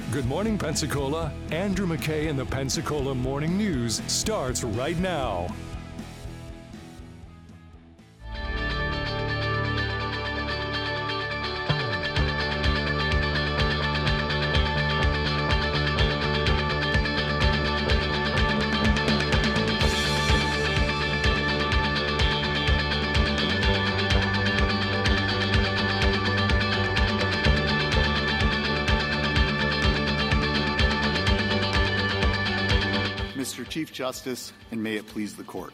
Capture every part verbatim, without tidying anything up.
Good morning, Pensacola. Andrew McKay and the Pensacola Morning News starts right now. Mister Chief Justice, and may it please the Court.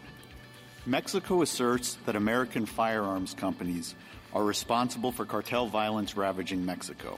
Mexico asserts that American firearms companies are responsible for cartel violence ravaging Mexico.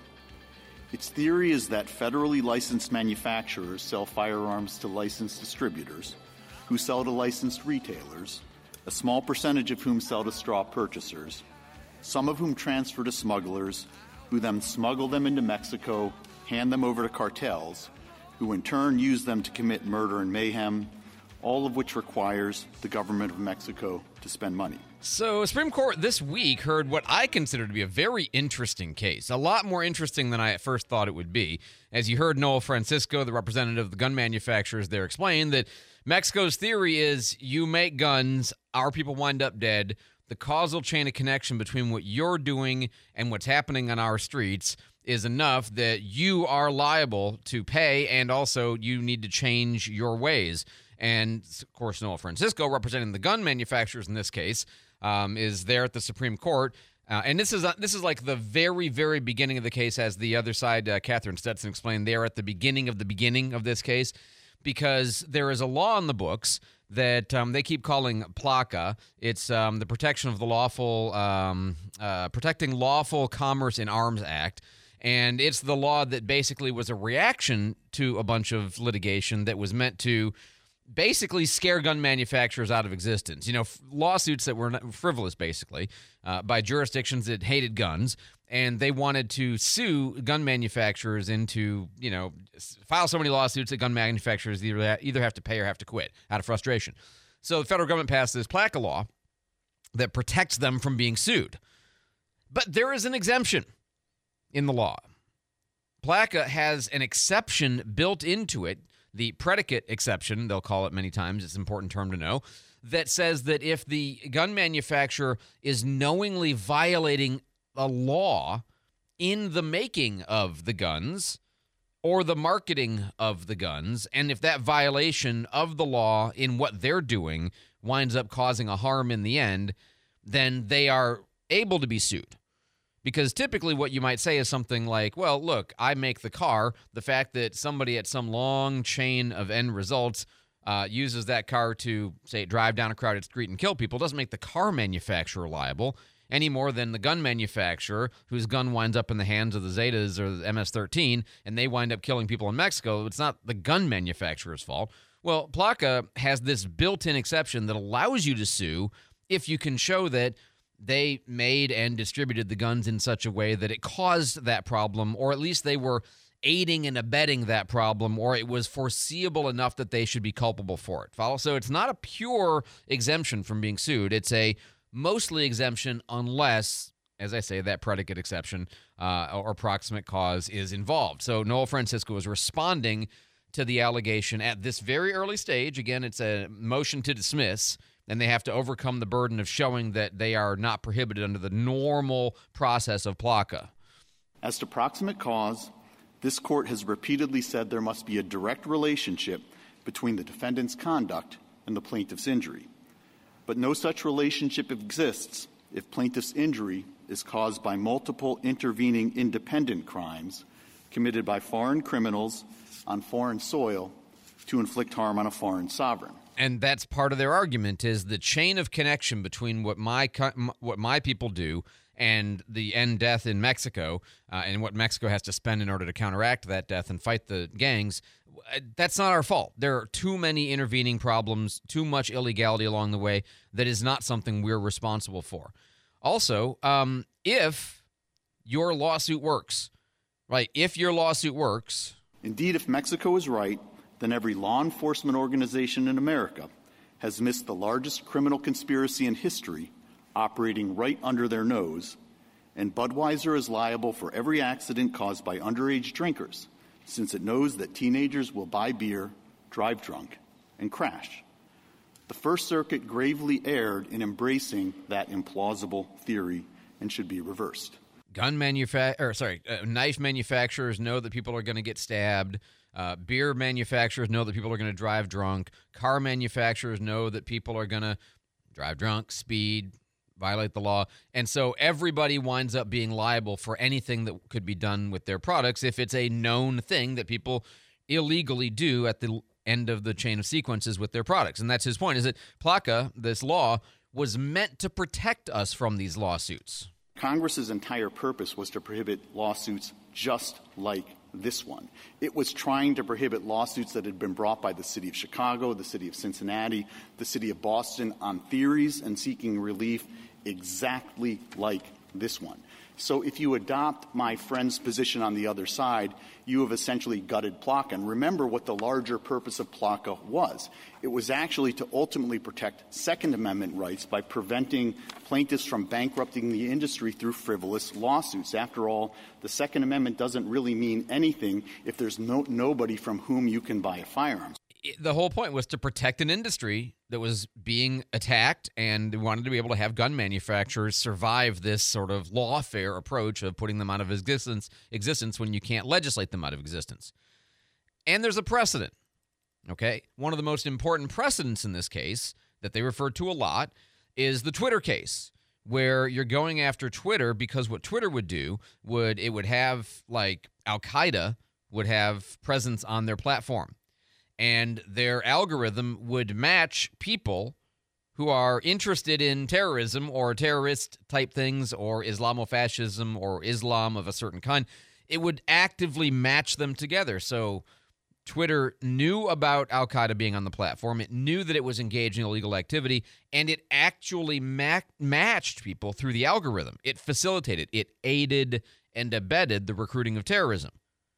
Its theory is that federally licensed manufacturers sell firearms to licensed distributors, who sell to licensed retailers, a small percentage of whom sell to straw purchasers, some of whom transfer to smugglers, who then smuggle them into Mexico, hand them over to cartels, who in turn use them to commit murder and mayhem, all of which requires the government of Mexico to spend money. So, Supreme Court this week heard what I consider to be a very interesting case, a lot more interesting than I at first thought it would be. As you heard Noel Francisco, the representative of the gun manufacturers there, explain that Mexico's theory is you make guns, our people wind up dead. The causal chain of connection between what you're doing and what's happening on our streets is enough that you are liable to pay, and also you need to change your ways. And, of course, Noel Francisco, representing the gun manufacturers in this case, um, is there at the Supreme Court. Uh, and this is uh, this is like the very, very beginning of the case, as the other side, uh, Catherine Stetson, explained. They're at the beginning of the beginning of this case, because there is a law in the books that um, they keep calling PLACA. It's um, the Protection of the Lawful, um, uh, Protecting Lawful Commerce in Arms Act. And it's the law that basically was a reaction to a bunch of litigation that was meant to basically scare gun manufacturers out of existence. You know, f- lawsuits that were frivolous, basically, uh, by jurisdictions that hated guns, and they wanted to sue gun manufacturers into, you know, file so many lawsuits that gun manufacturers either, either have to pay or have to quit out of frustration. So the federal government passed this PLACA law that protects them from being sued. But there is an exemption in the law. PLACA has an exception built into it, the predicate exception, they'll call it many times, it's an important term to know, that says that if the gun manufacturer is knowingly violating a law in the making of the guns or the marketing of the guns, and if that violation of the law in what they're doing winds up causing a harm in the end, then they are able to be sued. Because typically what you might say is something like, well, look, I make the car. The fact that somebody at some long chain of end results uh, uses that car to, say, drive down a crowded street and kill people doesn't make the car manufacturer liable any more than the gun manufacturer whose gun winds up in the hands of the Zetas or the M S thirteen and they wind up killing people in Mexico. It's not the gun manufacturer's fault. Well, PLACA has this built-in exception that allows you to sue if you can show that they made and distributed the guns in such a way that it caused that problem, or at least they were aiding and abetting that problem, or it was foreseeable enough that they should be culpable for it. Follow? So it's not a pure exemption from being sued. It's a mostly exemption unless, as I say, that predicate exception uh, or proximate cause is involved. So Noel Francisco is responding to the allegation at this very early stage. Again, it's a motion to dismiss, and they have to overcome the burden of showing that they are not prohibited under the normal process of PLACA. As to proximate cause, this court has repeatedly said there must be a direct relationship between the defendant's conduct and the plaintiff's injury. But no such relationship exists if plaintiff's injury is caused by multiple intervening independent crimes committed by foreign criminals on foreign soil to inflict harm on a foreign sovereign. And that's part of their argument, is the chain of connection between what my what my people do and the end death in Mexico, uh, and what Mexico has to spend in order to counteract that death and fight the gangs. That's not our fault. There are too many intervening problems, too much illegality along the way. That is not something we're responsible for. Also, um, if your lawsuit works, right? If your lawsuit works. Indeed, if Mexico is right, then every law enforcement organization in America has missed the largest criminal conspiracy in history operating right under their nose, and Budweiser is liable for every accident caused by underage drinkers, since it knows that teenagers will buy beer, drive drunk, and crash. The First Circuit gravely erred in embracing that implausible theory and should be reversed. Gun manufa- or sorry, uh, knife manufacturers know that people are going to get stabbed. Uh, beer manufacturers know that people are going to drive drunk. Car manufacturers know that people are going to drive drunk, speed, violate the law. And so everybody winds up being liable for anything that could be done with their products if it's a known thing that people illegally do at the end of the chain of sequences with their products. And that's his point, is that PLACA, this law, was meant to protect us from these lawsuits. Congress's entire purpose was to prohibit lawsuits just like this one. It was trying to prohibit lawsuits that had been brought by the city of Chicago, the city of Cincinnati, the city of Boston on theories and seeking relief exactly like this one. So if you adopt my friend's position on the other side, you have essentially gutted PLACA. And remember what the larger purpose of PLACA was. It was actually to ultimately protect Second Amendment rights by preventing plaintiffs from bankrupting the industry through frivolous lawsuits. After all, the Second Amendment doesn't really mean anything if there's no, nobody from whom you can buy a firearm. The whole point was to protect an industry that was being attacked, and wanted to be able to have gun manufacturers survive this sort of lawfare approach of putting them out of existence, existence when you can't legislate them out of existence. And there's a precedent, okay? One of the most important precedents in this case that they refer to a lot is the Twitter case, where you're going after Twitter because what Twitter would do would, it would have, like, Al-Qaeda would have presence on their platform. And their algorithm would match people who are interested in terrorism or terrorist-type things or Islamofascism or Islam of a certain kind. It would actively match them together. So Twitter knew about Al-Qaeda being on the platform. It knew that it was engaged in illegal activity, and it actually ma- matched people through the algorithm. It facilitated, it aided and abetted the recruiting of terrorism.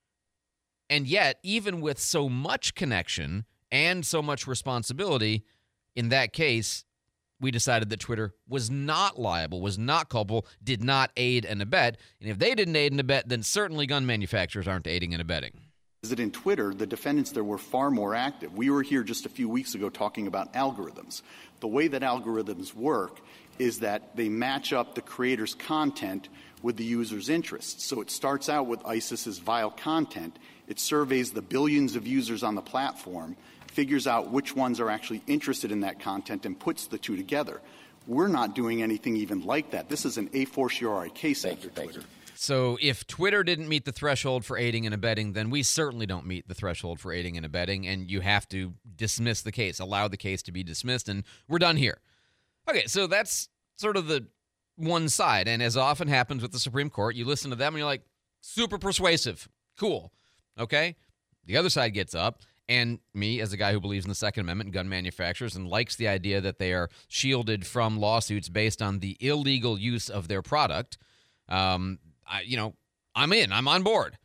And yet, even with so much connection and so much responsibility, in that case, we decided that Twitter was not liable, was not culpable, did not aid and abet. And if they didn't aid and abet, then certainly gun manufacturers aren't aiding and abetting. Is that in Twitter, the defendants there were far more active. We were here just a few weeks ago talking about algorithms. The way that algorithms work is that they match up the creator's content with the user's interests. So it starts out with ISIS's vile content. It surveys the billions of users on the platform, figures out which ones are actually interested in that content, and puts the two together. We're not doing anything even like that. This is an a fortiori case after Twitter. So if Twitter didn't meet the threshold for aiding and abetting, then we certainly don't meet the threshold for aiding and abetting, and you have to dismiss the case, allow the case to be dismissed, and we're done here. Okay, so that's sort of the one side, and as often happens with the Supreme Court, you listen to them and you're like, super persuasive, cool, okay? The other side gets up, and me, as a guy who believes in the Second Amendment and gun manufacturers and likes the idea that they are shielded from lawsuits based on the illegal use of their product, um, I, you know, I'm in, I'm on board.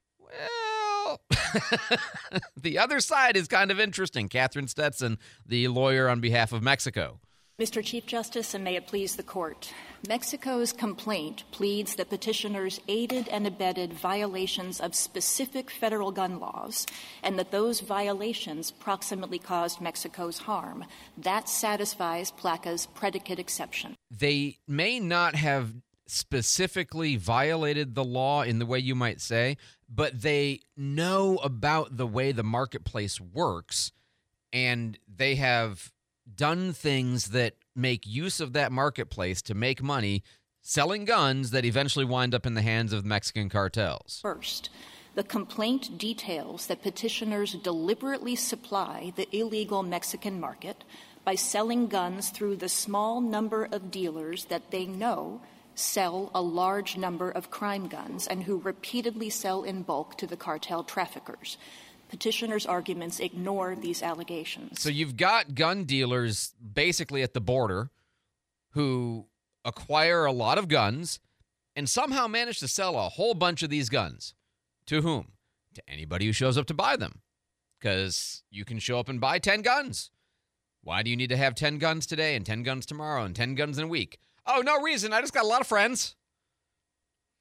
Well, the other side is kind of interesting. Catherine Stetson, the lawyer on behalf of Mexico. Mister Chief Justice, and may it please the Court, Mexico's complaint pleads that petitioners aided and abetted violations of specific federal gun laws and that those violations proximately caused Mexico's harm. That satisfies PLACA's predicate exception. They may not have specifically violated the law in the way you might say, but they know about the way the marketplace works, and they have done things that make use of that marketplace to make money selling guns that eventually wind up in the hands of Mexican cartels. First, the complaint details that petitioners deliberately supply the illegal Mexican market by selling guns through the small number of dealers that they know sell a large number of crime guns and who repeatedly sell in bulk to the cartel traffickers. Petitioners' arguments ignore these allegations. So you've got gun dealers basically at the border who acquire a lot of guns and somehow manage to sell a whole bunch of these guns. To whom? To anybody who shows up to buy them. Because you can show up and buy ten guns. Why do you need to have ten guns today and ten guns tomorrow and ten guns in a week? Oh, no reason. I just got a lot of friends.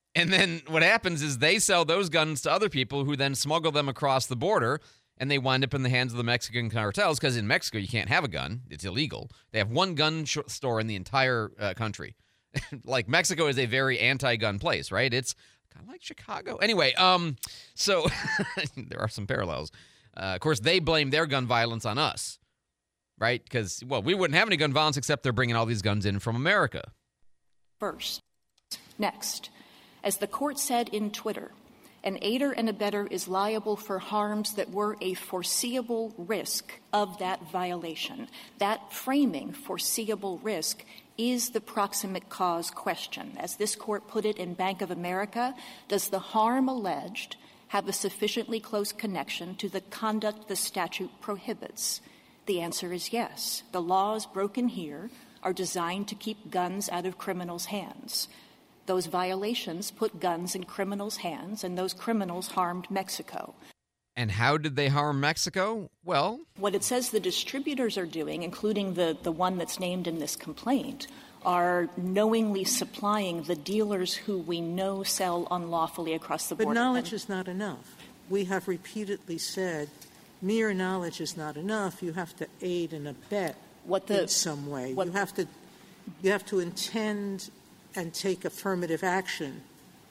And then what happens is they sell those guns to other people who then smuggle them across the border, and they wind up in the hands of the Mexican cartels because in Mexico you can't have a gun. It's illegal. They have one gun sh- store in the entire uh, country. Like, Mexico is a very anti-gun place, right? It's kind of like Chicago. Anyway, um, so there are some parallels. Uh, of course, they blame their gun violence on us, right? Because, well, we wouldn't have any gun violence except they're bringing all these guns in from America. First. Next. As the court said in Twitter, an aider and abettor is liable for harms that were a foreseeable risk of that violation. That framing, foreseeable risk, is the proximate cause question. As this court put it in Bank of America, does the harm alleged have a sufficiently close connection to the conduct the statute prohibits? The answer is yes. The laws broken here are designed to keep guns out of criminals' hands. Those violations put guns in criminals' hands, and those criminals harmed Mexico. And how did they harm Mexico? Well, what it says the distributors are doing, including the, the one that's named in this complaint, are knowingly supplying the dealers who we know sell unlawfully across the border. But knowledge is not enough. We have repeatedly said mere knowledge is not enough. You have to aid and abet what the, in some way. You have to you have to intend and take affirmative action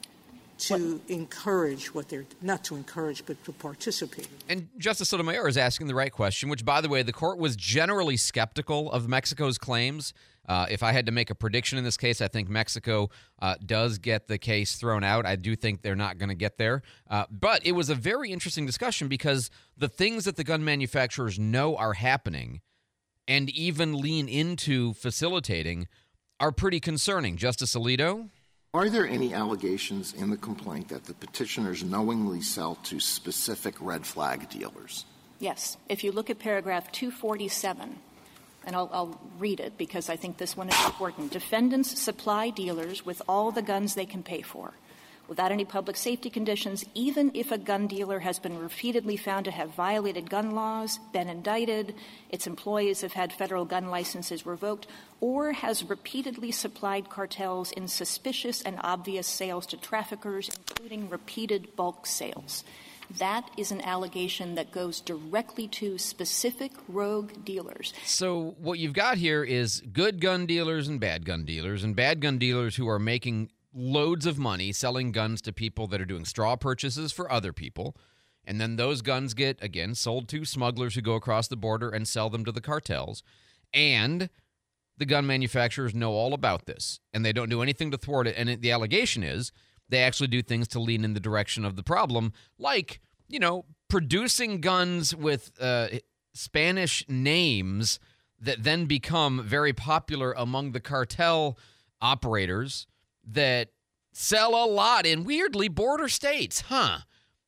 to what? encourage what they're – not to encourage, but to participate. And Justice Sotomayor is asking the right question, which, by the way, the court was generally skeptical of Mexico's claims. Uh, if I had to make a prediction in this case, I think Mexico uh, does get the case thrown out. I do think they're not going to get there. Uh, but it was a very interesting discussion because the things that the gun manufacturers know are happening and even lean into facilitating are pretty concerning. Justice Alito? Are there any allegations in the complaint that the petitioners knowingly sell to specific red flag dealers? Yes. If you look at paragraph two forty-seven, and I'll, I'll read it because I think this one is important. Defendants supply dealers with all the guns they can pay for, without any public safety conditions, even if a gun dealer has been repeatedly found to have violated gun laws, been indicted, its employees have had federal gun licenses revoked, or has repeatedly supplied cartels in suspicious and obvious sales to traffickers, including repeated bulk sales. That is an allegation that goes directly to specific rogue dealers. So what you've got here is good gun dealers and bad gun dealers, and bad gun dealers who are making loads of money selling guns to people that are doing straw purchases for other people. And then those guns get, again, sold to smugglers who go across the border and sell them to the cartels. And the gun manufacturers know all about this, and they don't do anything to thwart it. And it, the allegation is they actually do things to lean in the direction of the problem, like, you know, producing guns with uh, Spanish names that then become very popular among the cartel operators that sell a lot in weirdly border states, huh?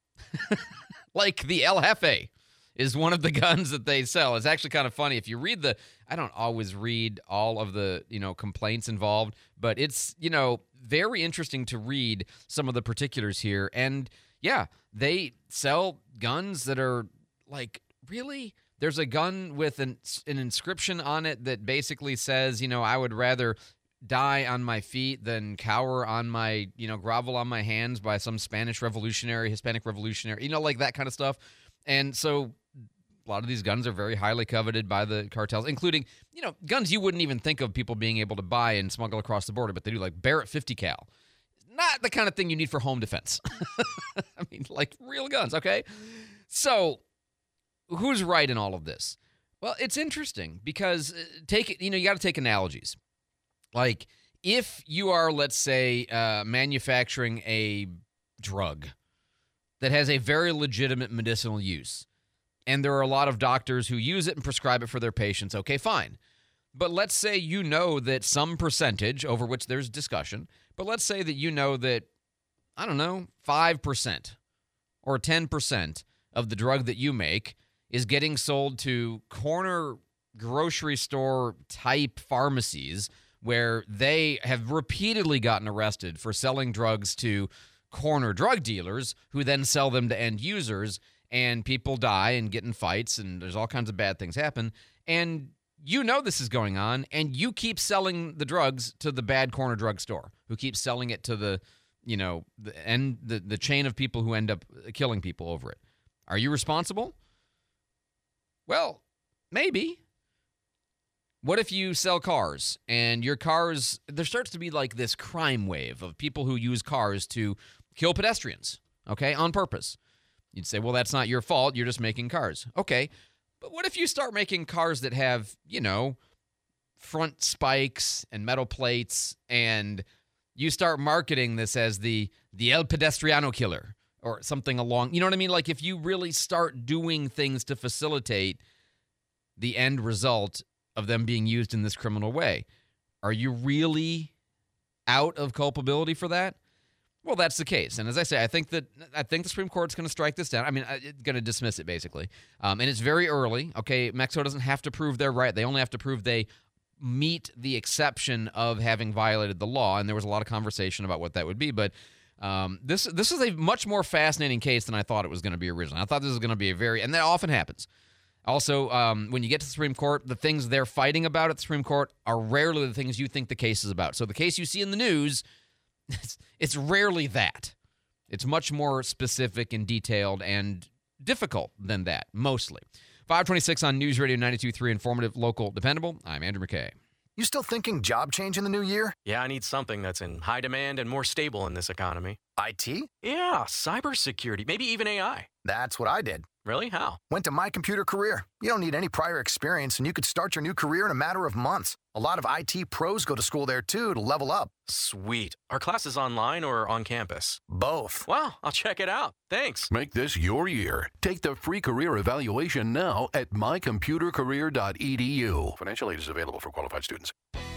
Like the El Jefe is one of the guns that they sell. It's actually kind of funny. If you read the, I don't always read all of the, you know, complaints involved, but it's, you know, very interesting to read some of the particulars here. And yeah, they sell guns that are like, really? There's a gun with an, an inscription on it that basically says, you know, I would rather die on my feet than cower on my, you know, grovel on my hands by some Spanish revolutionary, Hispanic revolutionary, you know, like that kind of stuff. And so a lot of these guns are very highly coveted by the cartels, including, you know, guns you wouldn't even think of people being able to buy and smuggle across the border, but they do, like Barrett fifty cal. Not the kind of thing you need for home defense. I mean, like real guns, okay? So who's right in all of this? Well, it's interesting because take it, you know, you got to take analogies. Like if you are, let's say, uh, manufacturing a drug that has a very legitimate medicinal use, and there are a lot of doctors who use it and prescribe it for their patients, okay, fine. But let's say you know that some percentage, over which there's discussion, but let's say that you know that, I don't know, five percent or ten percent of the drug that you make is getting sold to corner grocery store type pharmacies where they have repeatedly gotten arrested for selling drugs to corner drug dealers who then sell them to end users, and people die and get in fights, and there's all kinds of bad things happen. And you know this is going on, and you keep selling the drugs to the bad corner drug store who keeps selling it to the you know, the end the, the chain of people who end up killing people over it. Are you responsible? Well, maybe. What if you sell cars and your cars, there starts to be like this crime wave of people who use cars to kill pedestrians, okay, on purpose. You'd say, well, that's not your fault. You're just making cars. Okay, but what if you start making cars that have, you know, front spikes and metal plates, and you start marketing this as the the El Pedestriano Killer or something along, you know what I mean? Like if you really start doing things to facilitate the end result of them being used in this criminal way, are you really out of culpability for that? Well, that's the case. And as I say, I think that I think the Supreme Court's going to strike this down. I mean, it's going to dismiss it, basically. Um, and it's very early. Okay, Mexico doesn't have to prove they're right. They only have to prove they meet the exception of having violated the law. And there was a lot of conversation about what that would be. But um, this this is a much more fascinating case than I thought it was going to be originally. I thought this was going to be a very, and that often happens. Also, um, when you get to the Supreme Court, the things they're fighting about at the Supreme Court are rarely the things you think the case is about. So the case you see in the news, it's, it's rarely that. It's much more specific and detailed and difficult than that, mostly. five twenty-six on News Radio ninety-two point three, informative, local, dependable. I'm Andrew McKay. You still thinking job change in the new year? Yeah, I need something that's in high demand and more stable in this economy. I T? Yeah, cybersecurity, maybe even A I. That's what I did. Really? How? Went to My Computer Career. You don't need any prior experience, and you could start your new career in a matter of months. A lot of I T pros go to school there, too, to level up. Sweet. Are classes online or on campus? Both. Wow, I'll check it out. Thanks. Make this your year. Take the free career evaluation now at my computer career dot e d u. Financial aid is available for qualified students.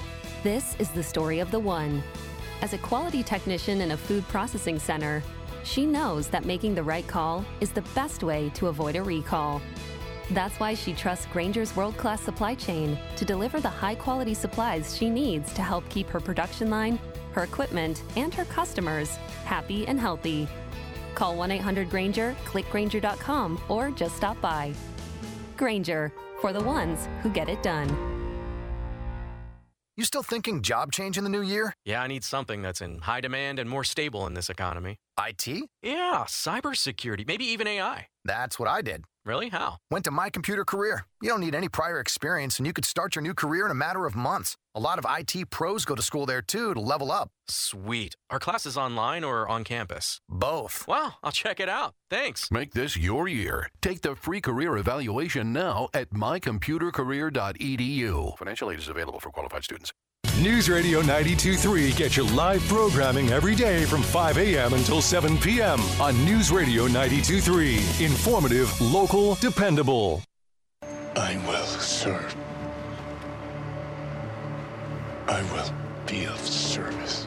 This is the story of the one. As a quality technician in a food processing center, she knows that making the right call is the best way to avoid a recall. That's why she trusts Grainger's world-class supply chain to deliver the high-quality supplies she needs to help keep her production line, her equipment, and her customers happy and healthy. Call one eight hundred Grainger, click Grainger dot com, or just stop by. Grainger, for the ones who get it done. You still thinking job change in the new year? Yeah, I need something that's in high demand and more stable in this economy. I T? Yeah, cybersecurity, maybe even A I. That's what I did. Really? How? Went to My Computer Career. You don't need any prior experience, and you could start your new career in a matter of months. A lot of I T pros go to school there, too, to level up. Sweet. Are classes online or on campus? Both. Wow, I'll check it out. Thanks. Make this your year. Take the free career evaluation now at my computer career dot e d u. Financial aid is available for qualified students. News Radio ninety-two point three gets you live programming every day from five a.m. until seven p.m. on News Radio ninety-two point three. Informative, local, dependable. I will serve. I will be of service.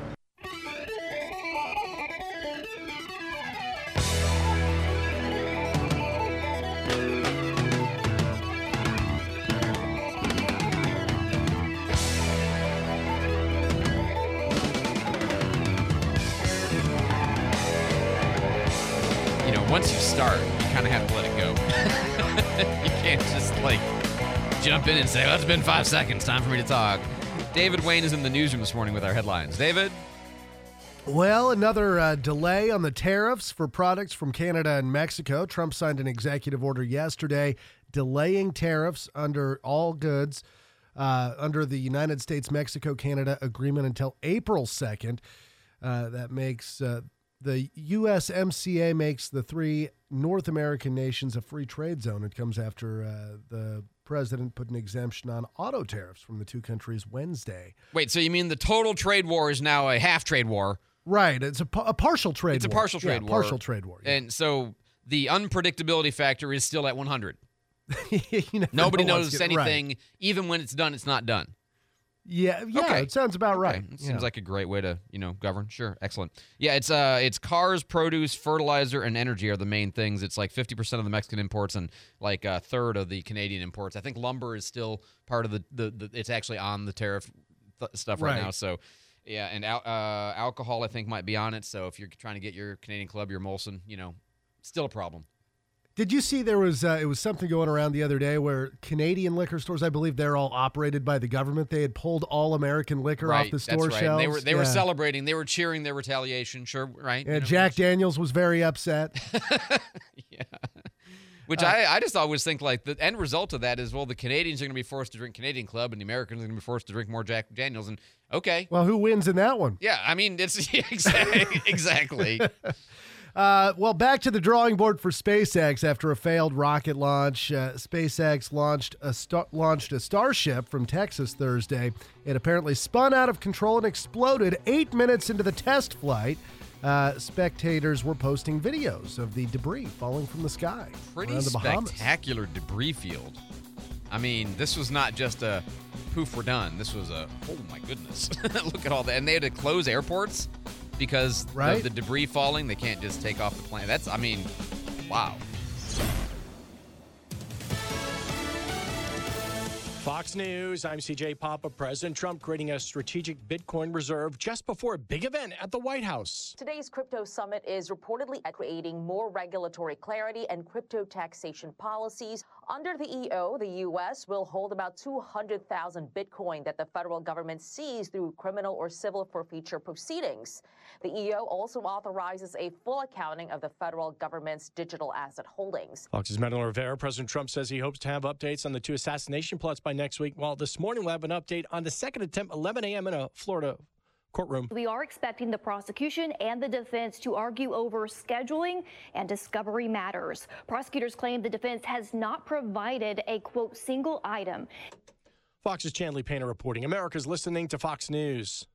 Once you start, you kind of have to let it go. You can't just, like, jump in and say, well, it's been five seconds. Time for me to talk. David Wayne is in the newsroom this morning with our headlines. David? Well, another uh, delay on the tariffs for products from Canada and Mexico. Trump signed an executive order yesterday delaying tariffs under all goods uh, under the United States-Mexico-Canada agreement until April second. Uh, that makes... Uh, The U S M C A makes the three North American nations a free trade zone. It comes after uh, the president put an exemption on auto tariffs from the two countries Wednesday. Wait, so you mean the total trade war is now a half trade war? Right. It's a, a partial trade it's war. It's a partial trade yeah, war. partial trade war. Yeah. And so the unpredictability factor is still at one hundred. you Nobody know knows anything. Right. Even when it's done, it's not done. Yeah, yeah, okay. It sounds about right. Okay. It yeah. seems like a great way to, you know, govern. Sure, excellent. Yeah, it's uh, it's cars, produce, fertilizer, and energy are the main things. It's like fifty percent of the Mexican imports and like a third of the Canadian imports. I think lumber is still part of the, the, the it's actually on the tariff th- stuff right, right now. So, yeah, and al- uh, alcohol I think might be on it. So if you're trying to get your Canadian Club, your Molson, you know, still a problem. Did you see there was uh, it was something going around the other day where Canadian liquor stores, I believe they're all operated by the government. They had pulled all American liquor right, off the store that's right. shelves. They were they yeah. were celebrating. They were cheering their retaliation. Sure, right? Yeah, you know, Jack Daniels was very upset. yeah. Which uh, I, I just always think like the end result of that is, well, the Canadians are going to be forced to drink Canadian Club and the Americans are going to be forced to drink more Jack Daniels. And okay. Well, who wins in that one? Yeah, I mean, it's yeah, exactly. exactly. Uh, well, back to the drawing board for SpaceX after a failed rocket launch. Uh, SpaceX launched a star- launched a Starship from Texas Thursday. It apparently spun out of control and exploded eight minutes into the test flight. Uh, spectators were posting videos of the debris falling from the sky. Pretty around the Bahamas. spectacular debris field. I mean, this was not just a poof, we're done. This was a, oh my goodness. Look at all that. And they had to close airports because right? of the debris falling. They can't just take off the plane. That's, I mean, wow. Fox News, I'm C J Papa. President Trump creating a strategic Bitcoin reserve just before a big event at the White House. Today's crypto summit is reportedly creating more regulatory clarity and crypto taxation policies. Under the E O, the U S will hold about two hundred thousand Bitcoin that the federal government seized through criminal or civil forfeiture proceedings. The E O also authorizes a full accounting of the federal government's digital asset holdings. Fox's Madeline Rivera. President Trump says he hopes to have updates on the two assassination plots by next week. While this morning we'll have an update on the second attempt, eleven a.m. in a Florida courtroom. We are expecting the prosecution and the defense to argue over scheduling and discovery matters. Prosecutors claim the defense has not provided a, quote, single item. Fox's Chandler Painter reporting. America's listening to Fox News.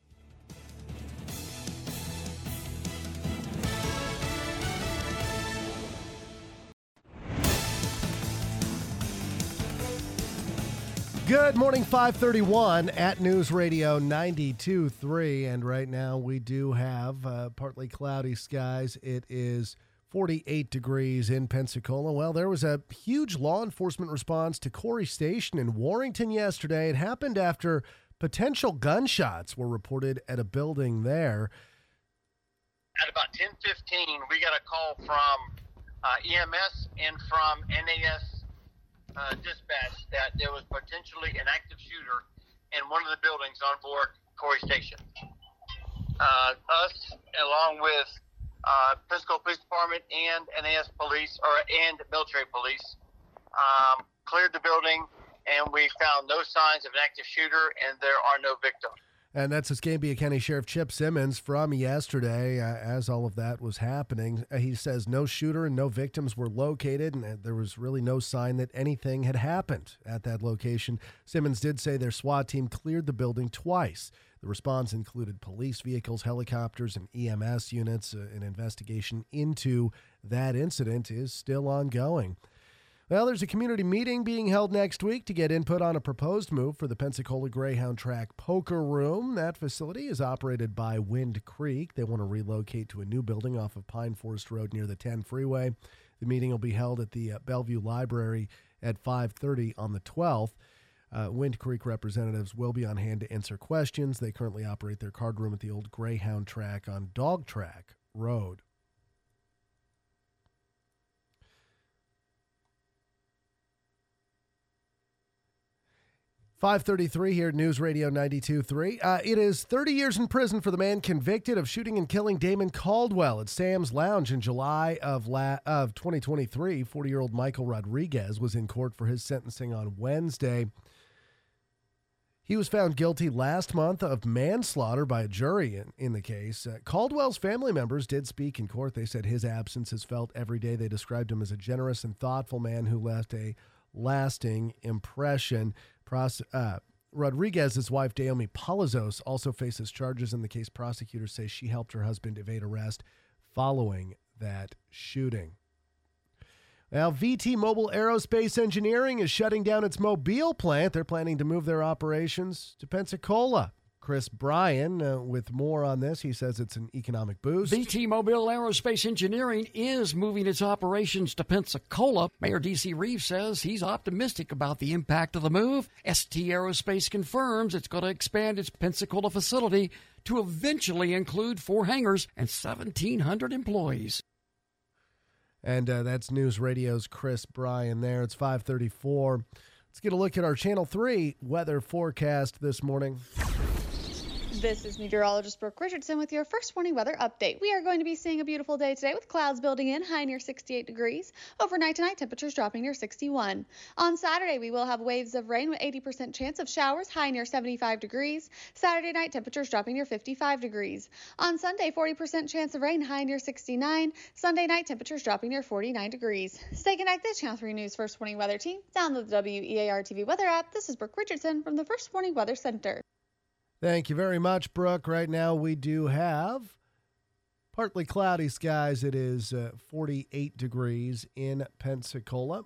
Good morning, five thirty-one at News Radio ninety-two point three. And right now we do have uh, partly cloudy skies. It is forty-eight degrees in Pensacola. Well, there was a huge law enforcement response to Corey Station in Warrington yesterday. It happened after potential gunshots were reported at a building there. At about ten fifteen, we got a call from uh, E M S and from N A S Uh, dispatch that there was potentially an active shooter in one of the buildings on board Corey Station. Uh, us, along with uh, Pensacola Police Department and N A S Police, or and military police, um, cleared the building, and we found no signs of an active shooter, and there are no victims. And that's Escambia County Sheriff Chip Simmons from yesterday uh, as all of that was happening. Uh, he says no shooter and no victims were located, and uh, there was really no sign that anything had happened at that location. Simmons did say their SWAT team cleared the building twice. The response included police vehicles, helicopters, and E M S units. Uh, an investigation into that incident is still ongoing. Well, there's a community meeting being held next week to get input on a proposed move for the Pensacola Greyhound Track Poker Room. That facility is operated by Wind Creek. They want to relocate to a new building off of Pine Forest Road near the ten freeway. The meeting will be held at the uh, Bellevue Library at five thirty on the twelfth. Uh, Wind Creek representatives will be on hand to answer questions. They currently operate their card room at the old Greyhound Track on Dog Track Road. five thirty-three here at News Radio ninety-two point three. Uh, it is thirty years in prison for the man convicted of shooting and killing Damon Caldwell at Sam's Lounge in July of la- of twenty twenty-three. forty-year-old Michael Rodriguez was in court for his sentencing on Wednesday. He was found guilty last month of manslaughter by a jury in, in the case. Uh, Caldwell's family members did speak in court. They said his absence is felt every day. They described him as a generous and thoughtful man who left a lasting impression. Pros- uh, Rodriguez's wife, Naomi Palazos, also faces charges in the case. Prosecutors say she helped her husband evade arrest following that shooting. Now, V T Mobile Aerospace Engineering is shutting down its Mobile plant. They're planning to move their operations to Pensacola. Chris Bryan uh, with more on this. He says it's an economic boost. V T Mobile Aerospace Engineering is moving its operations to Pensacola. Mayor D C Reeves says he's optimistic about the impact of the move. S T Aerospace confirms it's going to expand its Pensacola facility to eventually include four hangars and seventeen hundred employees. And uh, that's News Radio's Chris Bryan there. It's five thirty-four. Let's get a look at our Channel three weather forecast this morning. This is meteorologist Brooke Richardson with your first morning weather update. We are going to be seeing a beautiful day today with clouds building in, high near sixty-eight degrees. Overnight tonight, temperatures dropping near sixty-one. On Saturday, we will have waves of rain with eighty percent chance of showers, high near seventy-five degrees. Saturday night, temperatures dropping near fifty-five degrees. On Sunday, forty percent chance of rain, high near sixty-nine. Sunday night, temperatures dropping near forty-nine degrees. Stay connected, Channel three News First Morning Weather Team. Download the W E A R T V weather app. This is Brooke Richardson from the First Morning Weather Center. Thank you very much, Brooke. Right now we do have partly cloudy skies. It is uh, forty-eight degrees in Pensacola.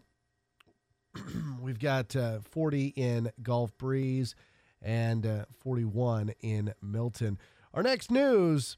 We've got uh, forty in Gulf Breeze and uh, forty-one in Milton. Our next news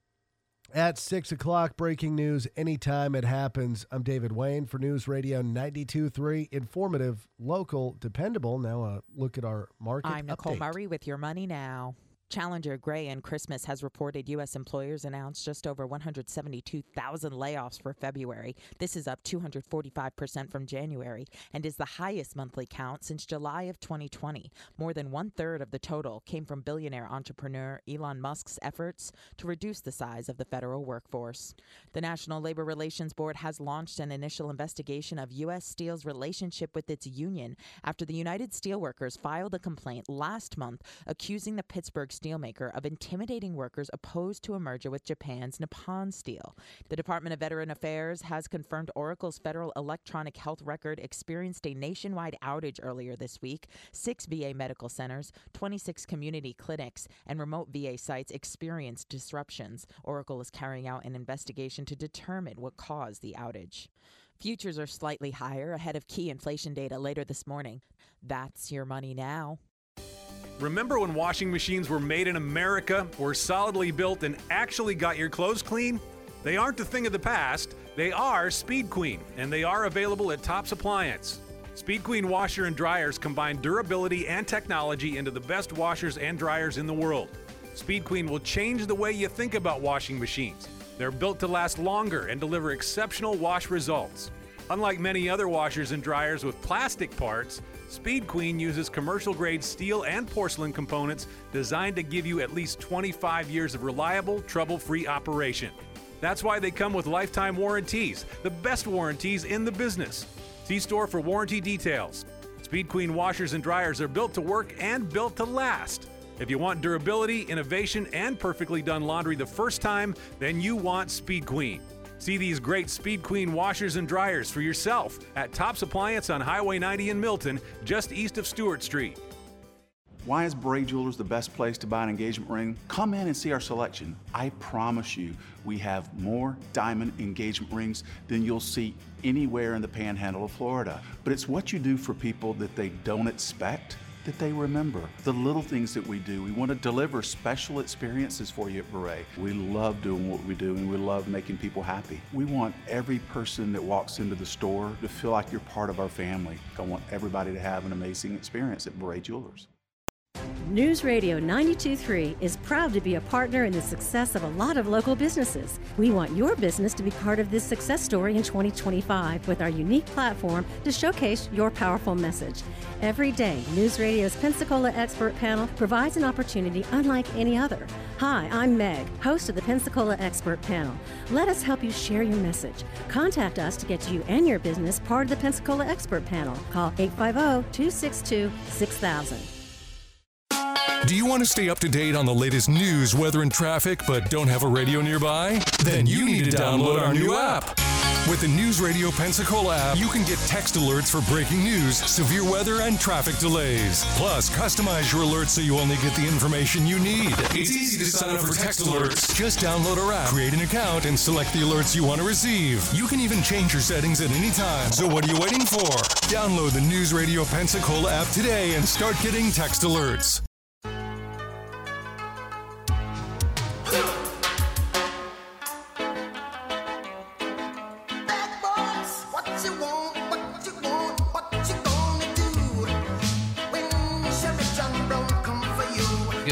at six o'clock, breaking news anytime it happens. I'm David Wayne for News Radio ninety-two point three, informative, local, dependable. Now a look at our market I'm Nicole update. Murray with your Money Now. Challenger Gray and Christmas has reported U S employers announced just over one hundred seventy-two thousand layoffs for February. This is up two hundred forty-five percent from January and is the highest monthly count since July of twenty twenty. More than one-third of the total came from billionaire entrepreneur Elon Musk's efforts to reduce the size of the federal workforce. The National Labor Relations Board has launched an initial investigation of U S Steel's relationship with its union after the United Steelworkers filed a complaint last month accusing the Pittsburgh steelmaker of intimidating workers opposed to a merger with Japan's Nippon Steel. The Department of Veteran Affairs has confirmed Oracle's federal electronic health record experienced a nationwide outage earlier this week. Six V A medical centers, twenty-six community clinics, and remote V A sites experienced disruptions. Oracle is carrying out an investigation to determine what caused the outage. Futures are slightly higher ahead of key inflation data later this morning. That's your Money Now. Remember when washing machines were made in America, were solidly built, and actually got your clothes clean? They aren't a thing of the past. They are Speed Queen, and they are available at Tops Appliance. Speed Queen washer and dryers combine durability and technology into the best washers and dryers in the world. Speed Queen will change the way you think about washing machines. They're built to last longer and deliver exceptional wash results. Unlike many other washers and dryers with plastic parts, Speed Queen uses commercial-grade steel and porcelain components designed to give you at least twenty-five years of reliable, trouble-free operation. That's why they come with lifetime warranties, the best warranties in the business. See store for warranty details. Speed Queen washers and dryers are built to work and built to last. If you want durability, innovation, and perfectly done laundry the first time, then you want Speed Queen. See these great Speed Queen washers and dryers for yourself at Tops Appliance on Highway ninety in Milton, just east of Stewart Street. Why is Beret Jewelers the best place to buy an engagement ring? Come in and see our selection. I promise you, we have more diamond engagement rings than you'll see anywhere in the panhandle of Florida. But it's what you do for people that they don't expect that they remember. The little things that we do. We want to deliver special experiences for you at Beret. We love doing what we do, and we love making people happy. We want every person that walks into the store to feel like you're part of our family. I want everybody to have an amazing experience at Beret Jewelers. News Radio ninety-two point three is proud to be a partner in the success of a lot of local businesses. We want your business to be part of this success story in twenty twenty-five with our unique platform to showcase your powerful message. Every day, News Radio's Pensacola Expert Panel provides an opportunity unlike any other. Hi, I'm Meg, host of the Pensacola Expert Panel. Let us help you share your message. Contact us to get you and your business part of the Pensacola Expert Panel. Call eight five zero, two six two, six thousand. Do you want to stay up to date on the latest news, weather, and traffic, but don't have a radio nearby? Then you need to download our new app. With the News Radio Pensacola app, you can get text alerts for breaking news, severe weather, and traffic delays. Plus, customize your alerts so you only get the information you need. It's easy to sign up for text alerts. Just download our app, create an account, and select the alerts you want to receive. You can even change your settings at any time. So what are you waiting for? Download the News Radio Pensacola app today and start getting text alerts.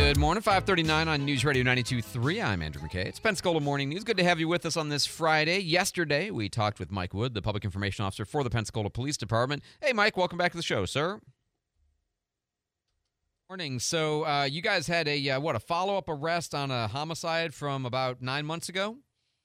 Good morning, five thirty-nine on News Radio ninety-two point three. I'm Andrew McKay. It's Pensacola Morning News. Good to have you with us on this Friday. Yesterday, we talked with Mike Wood, the Public Information Officer for the Pensacola Police Department. Hey, Mike, welcome back to the show, sir. Morning. So uh, you guys had a, uh, what, a follow-up arrest on a homicide from about nine months ago?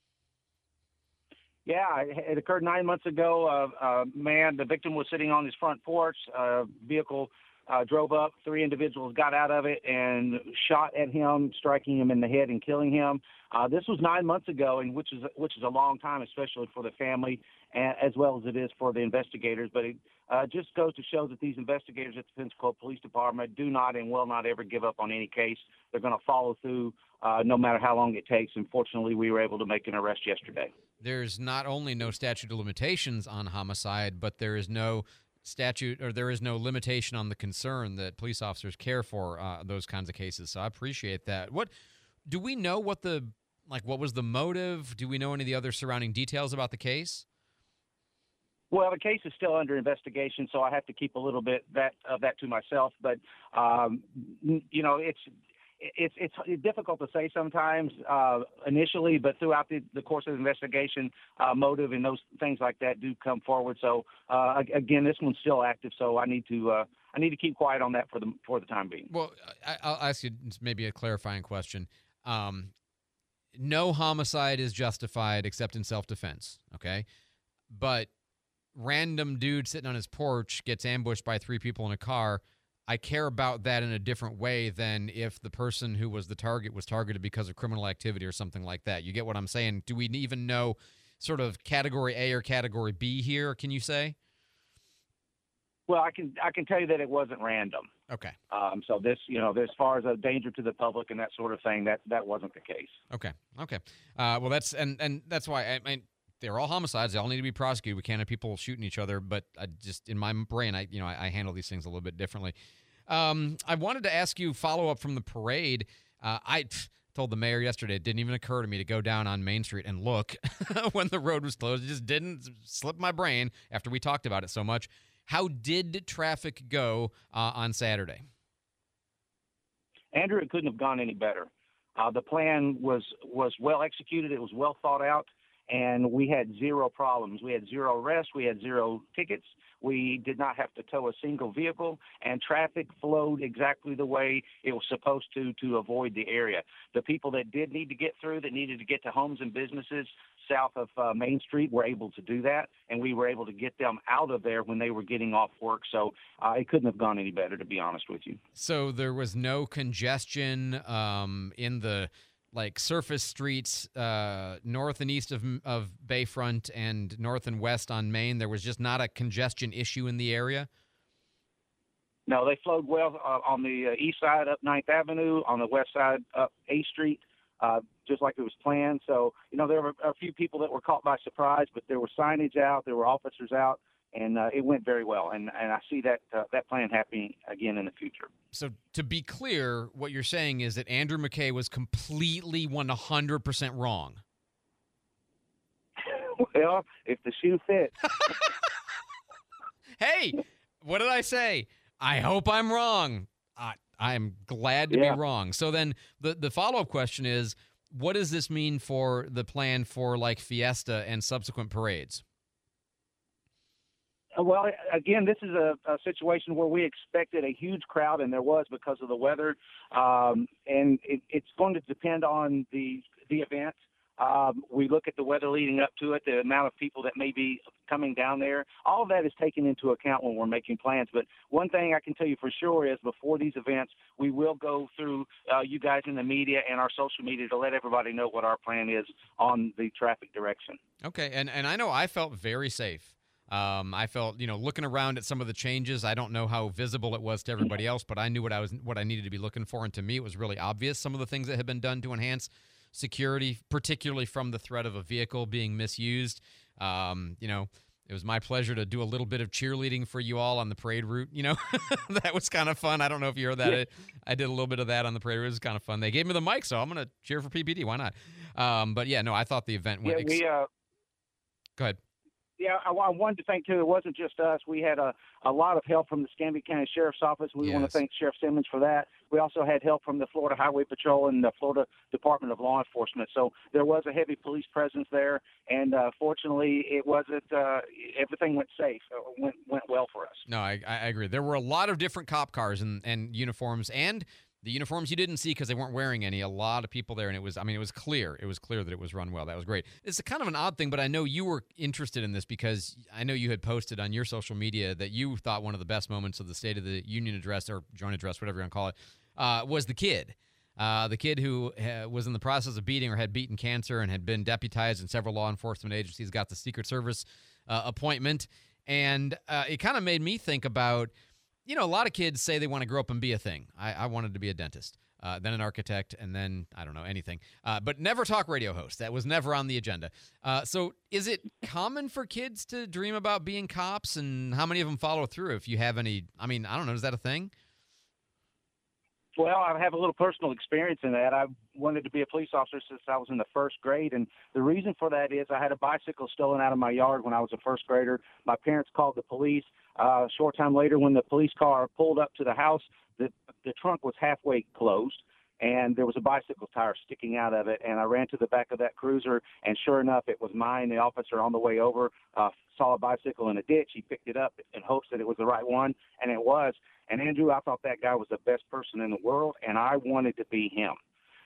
Yeah, it occurred nine months ago. Uh, uh, man, the victim was sitting on his front porch. Uh, vehicle uh, drove up. Three individuals got out of it and shot at him, striking him in the head and killing him. Uh, this was nine months ago, and which is which is a long time, especially for the family, and, as well as it is for the investigators. But it uh, just goes to show that these investigators at the Pensacola Police Department do not and will not ever give up on any case. They're going to follow through uh, no matter how long it takes. And fortunately, we were able to make an arrest yesterday. There's not only no statute of limitations on homicide, but there is no statute or there is no limitation on the concern that police officers care for uh, those kinds of cases. So I appreciate that. What do we know what the like what was the motive? Do we know any of the other surrounding details about the case? Well, the case is still under investigation, so I have to keep a little bit that of that to myself. But um, you know, it's it's it's difficult to say sometimes uh, initially, but throughout the, the course of the investigation, uh, motive and those things like that do come forward. So uh, again, this one's still active, so I need to uh, I need to keep quiet on that for the for the time being. Well, I, I'll ask you maybe a clarifying question. Um, no homicide is justified except in self-defense, okay? But random dude sitting on his porch gets ambushed by three people in a car. I care about that in a different way than if the person who was the target was targeted because of criminal activity or something like that. You get what I'm saying? Do we even know sort of category A or category B here, can you say? Well, I can I can tell you that it wasn't random. Okay. Um, so this, you know, as far as a danger to the public and that sort of thing, that that wasn't the case. Okay. Okay. Uh, well, that's and and that's why I mean they're all homicides. They all need to be prosecuted. We can't have people shooting each other. But I just in my brain, I you know I, I handle these things a little bit differently. Um, I wanted to ask you follow up from the parade. Uh, I pff, told the mayor yesterday it didn't even occur to me to go down on Main Street and look when the road was closed. It just didn't slip my brain after we talked about it so much. How did traffic go uh, on Saturday? Andrew, it couldn't have gone any better. Uh, the plan was was well executed. It was well thought out, and we had zero problems. We had zero arrests. We had zero tickets. We did not have to tow a single vehicle, and traffic flowed exactly the way it was supposed to to avoid the area. The people that did need to get through, that needed to get to homes and businesses south of uh, Main Street, were able to do that, and we were able to get them out of there when they were getting off work. So uh, it couldn't have gone any better, to be honest with you. So there was no congestion um, in the like surface streets uh, north and east of of Bayfront and north and west on Main. There was just not a congestion issue in the area? No, they flowed well uh, on the uh, east side up ninth Avenue, on the west side up eighth Street, uh, just like it was planned. So, you know, there were a few people that were caught by surprise, but there was signage out, there were officers out, and uh, it went very well. And, and I see that uh, that plan happening again in the future. So to be clear, what you're saying is that Andrew McKay was completely one hundred percent wrong. Well, if the shoe fits. Hey, what did I say? I hope I'm wrong. I, I'm glad to yeah. be wrong. So then the, the follow-up question is, what does this mean for the plan for like Fiesta and subsequent parades? Well, again, this is a, a situation where we expected a huge crowd, and there was because of the weather. Um, and it, it's going to depend on the the event. Um, we look at the weather leading up to it, the amount of people that may be coming down there. All of that is taken into account when we're making plans. But one thing I can tell you for sure is before these events, we will go through uh, you guys in the media and our social media to let everybody know what our plan is on the traffic direction. Okay, and, and I know I felt very safe. Um, I felt, you know, looking around at some of the changes, I don't know how visible it was to everybody else, but I knew what I was, what I needed to be looking for. And to me, it was really obvious. Some of the things that had been done to enhance security, particularly from the threat of a vehicle being misused. Um, you know, it was my pleasure to do a little bit of cheerleading for you all on the parade route. You know, that was kind of fun. I don't know if you heard that. Yeah. I, I did a little bit of that on the parade route. It was kind of fun. They gave me the mic, so I'm going to cheer for P P D. Why not? Um, but yeah, no, I thought the event went. Yeah, we, uh, Go ahead. Yeah, I, I wanted to thank, too, it wasn't just us. We had a, a lot of help from the Escambia County Sheriff's Office. We Yes. want to thank Sheriff Simmons for that. We also had help from the Florida Highway Patrol and the Florida Department of Law Enforcement. So there was a heavy police presence there, and uh, fortunately, it wasn't. Uh, everything went safe. It went went well for us. No, I, I agree. There were a lot of different cop cars and, and uniforms, and the uniforms you didn't see because they weren't wearing any. A lot of people there, and it was, I mean, it was clear. It was clear that it was run well. That was great. It's a kind of an odd thing, but I know you were interested in this because I know you had posted on your social media that you thought one of the best moments of the State of the Union address or joint address, whatever you want to call it, uh, was the kid. Uh, the kid who uh, was in the process of beating or had beaten cancer and had been deputized in several law enforcement agencies, got the Secret Service uh, appointment. And uh, it kind of made me think about, you know, a lot of kids say they want to grow up and be a thing. I, I wanted to be a dentist, uh, then an architect, and then, I don't know, anything. Uh, but never talk radio host. That was never on the agenda. Uh, so is it common for kids to dream about being cops, and how many of them follow through? If you have any, I mean, I don't know, is that a thing? Well, I have a little personal experience in that. I wanted to be a police officer since I was in the first grade, and the reason for that is I had a bicycle stolen out of my yard when I was a first grader. My parents called the police. Uh, a short time later, when the police car pulled up to the house, the, the trunk was halfway closed, and there was a bicycle tire sticking out of it, and I ran to the back of that cruiser, and sure enough, it was mine. The officer on the way over uh, saw a bicycle in a ditch. He picked it up in hopes that it was the right one, and it was. And, Andrew, I thought that guy was the best person in the world, and I wanted to be him.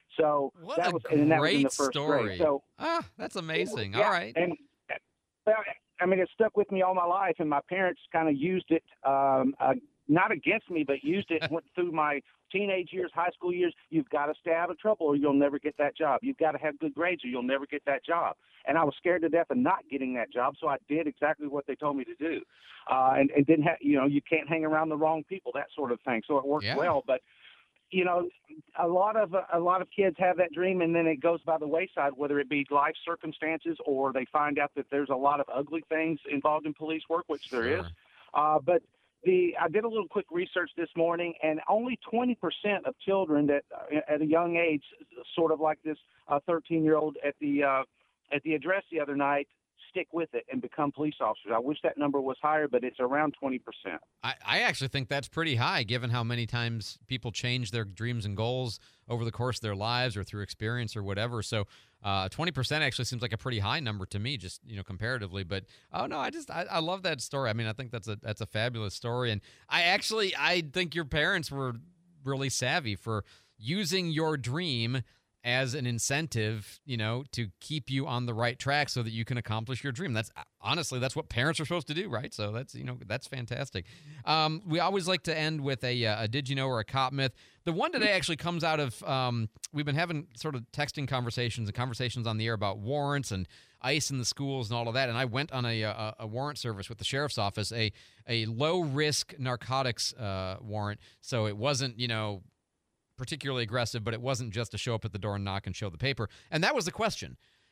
So what that a was, and that was in great the first story. grade. So, ah, that's amazing. yeah, All right. And, well, I mean, it stuck with me all my life, and my parents kind of used it, um, uh, not against me, but used it went through my teenage years, high school years. You've got to stay out of trouble or you'll never get that job. You've got to have good grades or you'll never get that job. And I was scared to death of not getting that job, so I did exactly what they told me to do. Uh, and, and didn't have, you know, you can't hang around the wrong people, that sort of thing. So it worked Yeah. well. But, you know, a lot of a lot of kids have that dream, and then it goes by the wayside, whether it be life circumstances or they find out that there's a lot of ugly things involved in police work, which there Sure. is. Uh, but the I did a little quick research this morning, and only twenty percent of children that uh, at a young age, sort of like this uh, thirteen-year-old at the uh, at the address the other night, stick with it and become police officers. I wish that number was higher, but it's around twenty percent. I, I actually think that's pretty high, given how many times people change their dreams and goals over the course of their lives or through experience or whatever. So uh, twenty percent actually seems like a pretty high number to me, just, you know, comparatively. But, oh, no, I just I, I love that story. I mean, I think that's a that's a fabulous story. And I actually I think your parents were really savvy for using your dream as an incentive, you know, to keep you on the right track so that you can accomplish your dream. That's honestly, that's what parents are supposed to do, right? So that's, you know, that's fantastic. Um, we always like to end with a, a did you know or a cop myth. The one today actually comes out of, um, we've been having sort of texting conversations and conversations on the air about warrants and ICE in the schools and all of that. And I went on a, a, a warrant service with the sheriff's office, a, a low risk narcotics uh, warrant. So it wasn't, you know, particularly aggressive, but it wasn't just to show up at the door and knock and show the paper. And that was the question,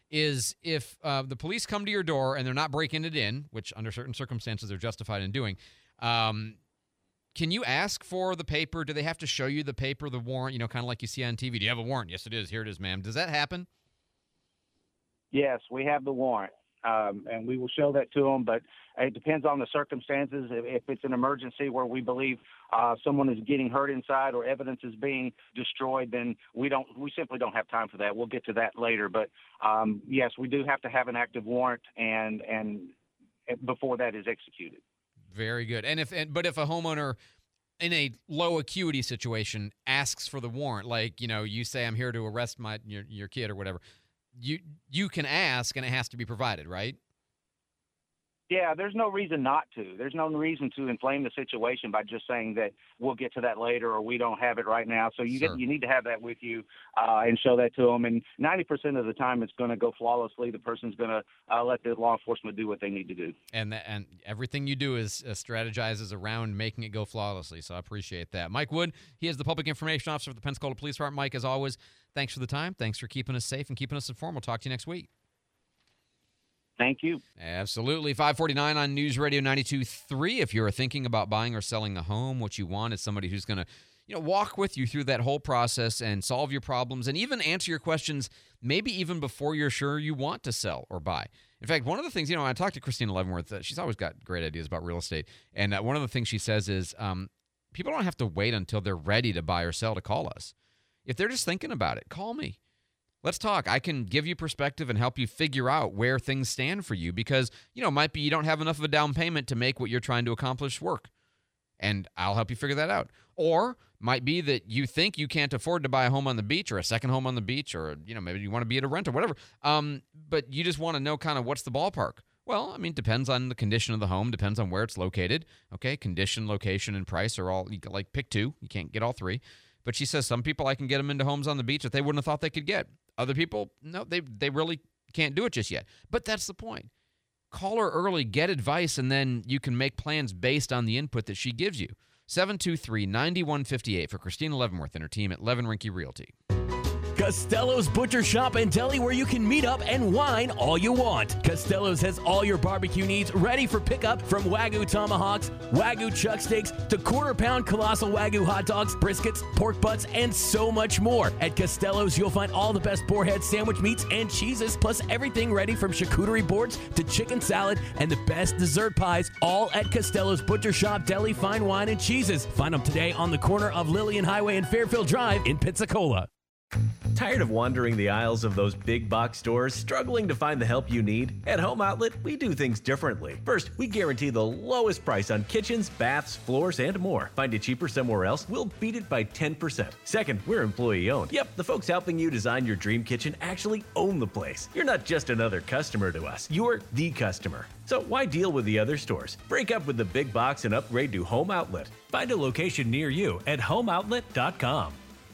is if uh, the police come to your door and they're not breaking it in, which under certain circumstances they're justified in doing, um, can you ask for the paper? Do they have to show you the paper, the warrant, you know, kind of like you see on T V? Do you have a warrant? Yes, it is. Here it is, ma'am. Does that happen? Yes, we have the warrant, um, and we will show that to them, but it depends on the circumstances. If, if it's an emergency where we believe uh, someone is getting hurt inside or evidence is being destroyed, then we don't. We simply don't have time for that. We'll get to that later. But um, yes, we do have to have an active warrant, and and before that is executed. Very good. And if and, but if a homeowner in a low acuity situation asks for the warrant, like, you know, you say I'm here to arrest my your, your kid or whatever, you you can ask and it has to be provided, right? Yeah, there's no reason not to. There's no reason to inflame the situation by just saying that we'll get to that later or we don't have it right now. So you Sure. get, you need to have that with you uh, and show that to them. And ninety percent of the time it's going to go flawlessly. The person's going to uh, let the law enforcement do what they need to do. And the, and everything you do is uh, strategizes around making it go flawlessly. So I appreciate that. Mike Wood, he is the Public Information Officer for the Pensacola Police Department. Mike, as always, thanks for the time. Thanks for keeping us safe and keeping us informed. We'll talk to you next week. Thank you. Absolutely. five forty-nine on News Radio ninety-two point three. If you're thinking about buying or selling a home, what you want is somebody who's going to, you know, walk with you through that whole process and solve your problems and even answer your questions, maybe even before you're sure you want to sell or buy. In fact, one of the things, you know, I talked to Christina Leavenworth. Uh, she's always got great ideas about real estate. And uh, one of the things she says is um, people don't have to wait until they're ready to buy or sell to call us. If they're just thinking about it, call me. Let's talk. I can give you perspective and help you figure out where things stand for you because, you know, it might be you don't have enough of a down payment to make what you're trying to accomplish work. And I'll help you figure that out. Or might be that you think you can't afford to buy a home on the beach or a second home on the beach or, you know, maybe you want to be at a rent or whatever. Um, but you just want to know kind of what's the ballpark. Well, I mean, depends on the condition of the home, depends on where it's located. Okay, condition, location, and price are all, you can, like, pick two. You can't get all three. But she says some people, I can get them into homes on the beach that they wouldn't have thought they could get. Other people, no, they they really can't do it just yet. But that's the point. Call her early, get advice, and then you can make plans based on the input that she gives you. seven two three, nine one five eight for Christina Leavenworth and her team at Levin Rinke Realty. Costello's Butcher Shop and Deli, where you can meet up and whine all you want. Costello's has all your barbecue needs ready for pickup, from Wagyu tomahawks, Wagyu chuck steaks, to quarter-pound colossal Wagyu hot dogs, briskets, pork butts, and so much more. At Costello's, you'll find all the best boarhead sandwich meats and cheeses, plus everything ready from charcuterie boards to chicken salad and the best dessert pies, all at Costello's Butcher Shop, Deli, Fine Wine, and Cheeses. Find them today on the corner of Lillian Highway and Fairfield Drive in Pensacola. Tired of wandering the aisles of those big box stores, struggling to find the help you need? At Home Outlet, we do things differently. First, we guarantee the lowest price on kitchens, baths, floors, and more. Find it cheaper somewhere else, we'll beat it by ten percent. Second, we're employee owned. Yep, the folks helping you design your dream kitchen actually own the place. You're not just another customer to us, you're the customer. So why deal with the other stores? Break up with the big box and upgrade to Home Outlet. Find a location near you at home outlet dot com.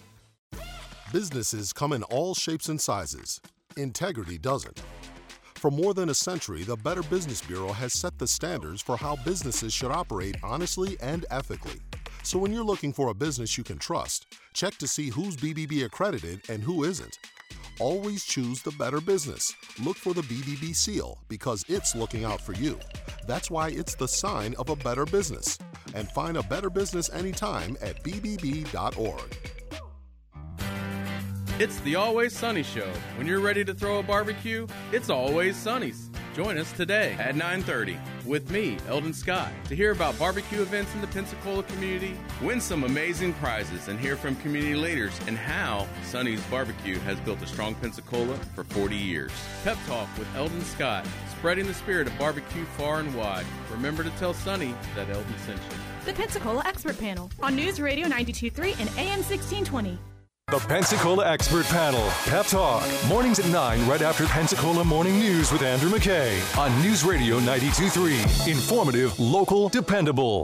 Businesses come in all shapes and sizes. Integrity doesn't. For more than a century, the Better Business Bureau has set the standards for how businesses should operate honestly and ethically. So when you're looking for a business you can trust, check to see who's B B B accredited and who isn't. Always choose the Better Business. Look for the B B B seal because it's looking out for you. That's why it's the sign of a better business. And find a better business anytime at b b b dot org. It's the Always Sunny Show. When you're ready to throw a barbecue, it's Always Sunny's. Join us today at nine thirty with me, Eldon Scott, to hear about barbecue events in the Pensacola community, win some amazing prizes, and hear from community leaders and how Sunny's Barbecue has built a strong Pensacola for forty years. Pep Talk with Eldon Scott, spreading the spirit of barbecue far and wide. Remember to tell Sunny that Eldon sent you. The Pensacola Expert Panel on News Radio ninety-two point three and A M sixteen twenty. The Pensacola Expert Panel, Pep Talk, mornings at nine right after Pensacola Morning News with Andrew McKay on News Radio ninety-two point three. Informative, local, dependable.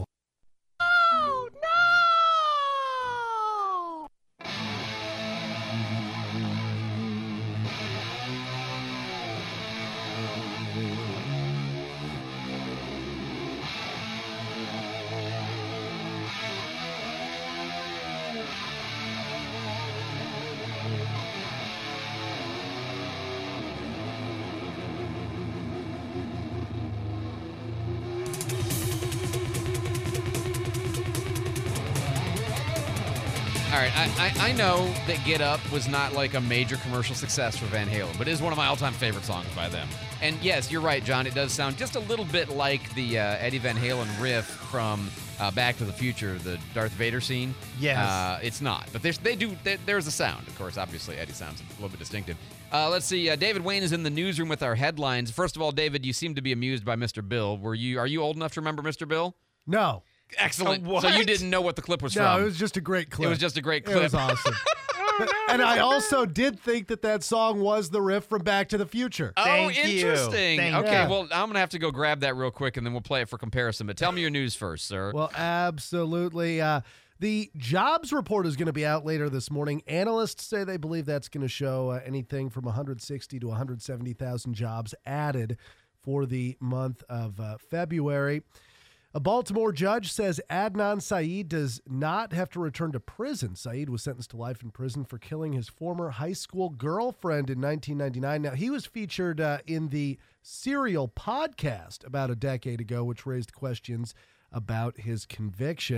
All right, I, I, I know that Get Up was not like a major commercial success for Van Halen, but it is one of my all-time favorite songs by them. And yes, you're right, John, it does sound just a little bit like the uh, Eddie Van Halen riff from uh, Back to the Future, the Darth Vader scene. Yes. Uh, it's not, but there's, they do. They, there's a sound, of course. Obviously, Eddie sounds a little bit distinctive. Uh, let's see. Uh, David Wayne is in the newsroom with our headlines. First of all, David, you seem to be amused by Mister Bill. Were you? Are you old enough to remember Mister Bill? No. Excellent. Uh, so you didn't know what the clip was no, from? No, it was just a great clip. It was just a great clip. It was awesome. oh, and I also did think that that song was the riff from Back to the Future. Oh, Thank interesting. You. Okay, yeah. well, I'm going to have to go grab that real quick, and then we'll play it for comparison. But tell me your news first, sir. Well, absolutely. Uh, the jobs report is going to be out later this morning. Analysts say they believe that's going to show uh, anything from one hundred sixty to one hundred seventy thousand jobs added for the month of uh, February. A Baltimore judge says Adnan Syed does not have to return to prison. Syed was sentenced to life in prison for killing his former high school girlfriend in nineteen ninety-nine. Now, he was featured uh, in the Serial podcast about a decade ago, which raised questions about his conviction.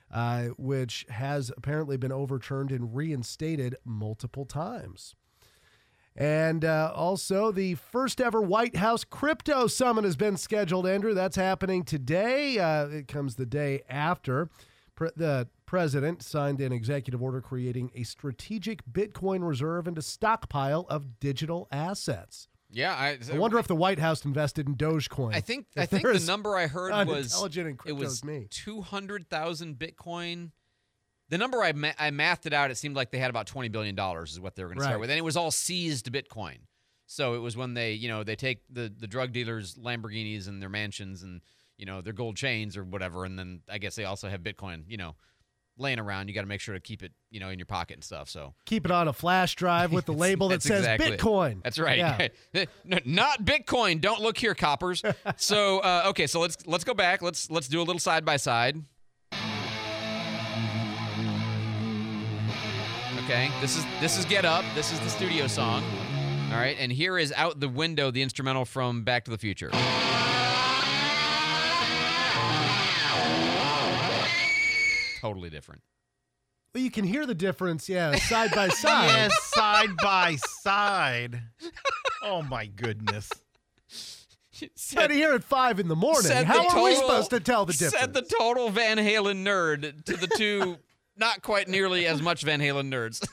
uh, which has apparently been overturned and reinstated multiple times. And uh, also, the first ever White House Crypto Summit has been scheduled, Andrew. That's happening today. Uh, it comes the day after. Pre- the president signed an executive order creating a strategic Bitcoin reserve and a stockpile of digital assets. Yeah, I, I wonder if the White House invested in Dogecoin. I think If I think they're the as number I heard was unintelligent and it crypto was as me. two hundred thousand Bitcoin. The number I ma- I mathed it out. It seemed like they had about twenty billion dollars is what they were going to start Right. with, and it was all seized Bitcoin. So it was when they, you know, they take the the drug dealers' Lamborghinis and their mansions and you know their gold chains or whatever, and then I guess they also have Bitcoin, you know, laying around. You got to make sure to keep it, you know, in your pocket and stuff. So Keep it on a flash drive with the label that That's says exactly it. Bitcoin. That's right. Yeah. No, not Bitcoin. Don't look here, coppers. so uh, okay, so let's let's go back. Let's let's do a little side by side. Okay, this is this is Get Up. This is the studio song. All right, and here is Out the Window, the instrumental from Back to the Future. Totally different. Well, you can hear the difference, yeah, side by side. Yes, side by side. Oh, my goodness. Said here at five in the morning. Said How the are we total- supposed to tell the difference? Said the total Van Halen nerd to the two not quite nearly as much Van Halen nerds.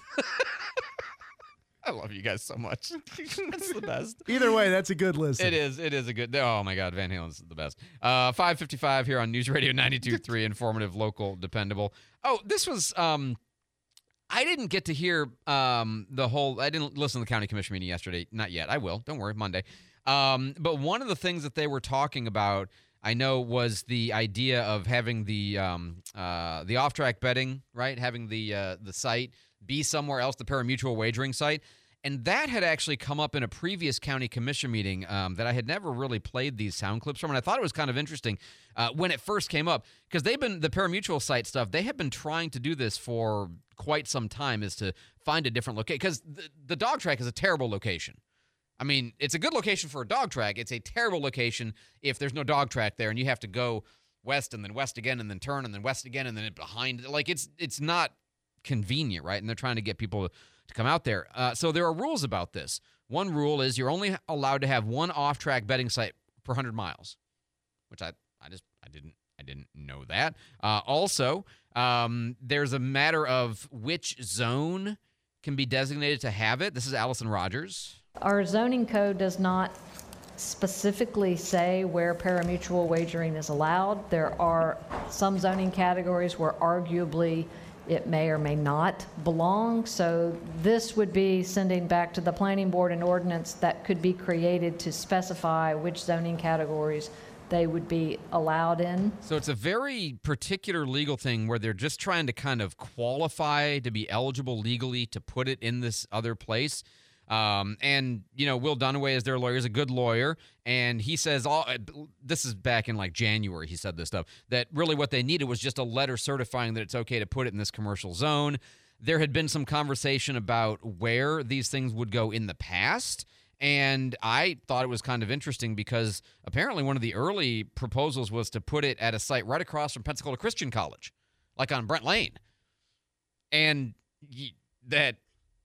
I love you guys so much. It's the best. Either way, that's a good listen. It is. It is a good. Oh my God, Van Halen's the best. Uh, five fifty-five here on News Radio ninety-two point three, informative, local, dependable. Oh, this was. Um, I didn't get to hear um the whole. I didn't listen to the county commission meeting yesterday. Not yet. I will. Don't worry. Monday. Um, but one of the things that they were talking about, I know, was the idea of having the um uh the off-track betting, right? Having the uh, the site be somewhere else, the pari-mutuel wagering site. And that had actually come up in a previous county commission meeting um, that I had never really played these sound clips from. And I thought it was kind of interesting uh, when it first came up, because they've been, the pari-mutuel site stuff, they have been trying to do this for quite some time, is to find a different location. Because the, the dog track is a terrible location. I mean, it's a good location for a dog track. It's a terrible location if there's no dog track there and you have to go west and then west again and then turn and then west again and then behind. Like, it's it's not convenient, right? And they're trying to get people to, to come out there. Uh, so there are rules about this. One rule is you're only allowed to have one off-track betting site per one hundred miles, which I, I just I didn't I didn't know that. Uh, also, um, there's a matter of which zone can be designated to have it. This is Allison Rogers. Our zoning code does not specifically say where pari-mutuel wagering is allowed. There are some zoning categories where arguably it may or may not belong. So this would be sending back to the planning board an ordinance that could be created to specify which zoning categories they would be allowed in. So it's a very particular legal thing where they're just trying to kind of qualify to be eligible legally to put it in this other place. Um, and, you know, Will Dunaway is their lawyer, is a good lawyer, and he says, all this is back in like January, he said this stuff, that really what they needed was just a letter certifying that it's okay to put it in this commercial zone. There had been some conversation about where these things would go in the past, and I thought it was kind of interesting because apparently one of the early proposals was to put it at a site right across from Pensacola Christian College, like on Brent Lane. And that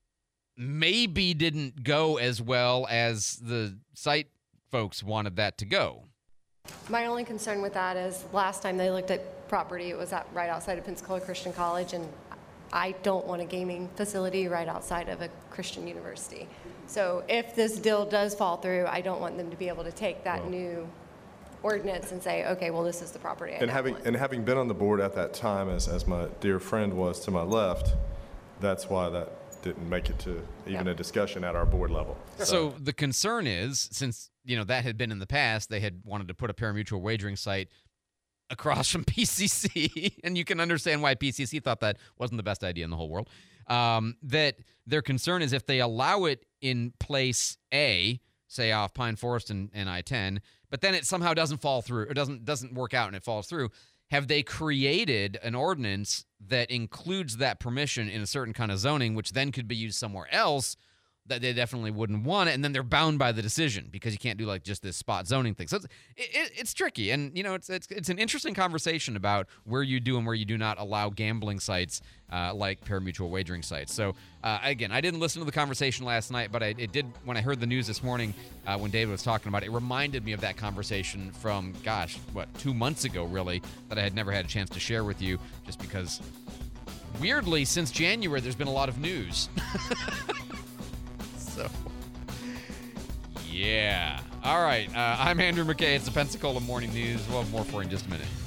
maybe didn't go as well as the site folks wanted that to go. My only concern with that is last time they looked at property, it was at, right outside of Pensacola Christian College, and I don't want a gaming facility right outside of a Christian university. So if this deal does fall through, I don't want them to be able to take that Well, new ordinance and say, okay, well, this is the property I And now having want. and having been on the board at that time, as as my dear friend was to my left, that's why that didn't make it to even a discussion at our board level. So the concern is, since, you know, that had been in the past, they had wanted to put a pari-mutuel wagering site across from P C C, and you can understand why P C C thought that wasn't the best idea in the whole world, um, that their concern is if they allow it in place A, say off Pine Forest and, and I ten, but then it somehow doesn't fall through, or doesn't doesn't work out and it falls through, have they created an ordinance that includes that permission in a certain kind of zoning, which then could be used somewhere else, that they definitely wouldn't want it, and then they're bound by the decision because you can't do like just this spot zoning thing. So it's it, it, it's tricky, and you know it's, it's it's an interesting conversation about where you do and where you do not allow gambling sites uh, like pari-mutuel wagering sites. So uh, again, I didn't listen to the conversation last night, but I, it did when I heard the news this morning uh, when David was talking about it. It reminded me of that conversation from gosh, what two months ago, really, that I had never had a chance to share with you, just because weirdly since January there's been a lot of news. So, yeah. All right. Uh, I'm Andrew McKay. It's the Pensacola Morning News. We'll have more for you in just a minute.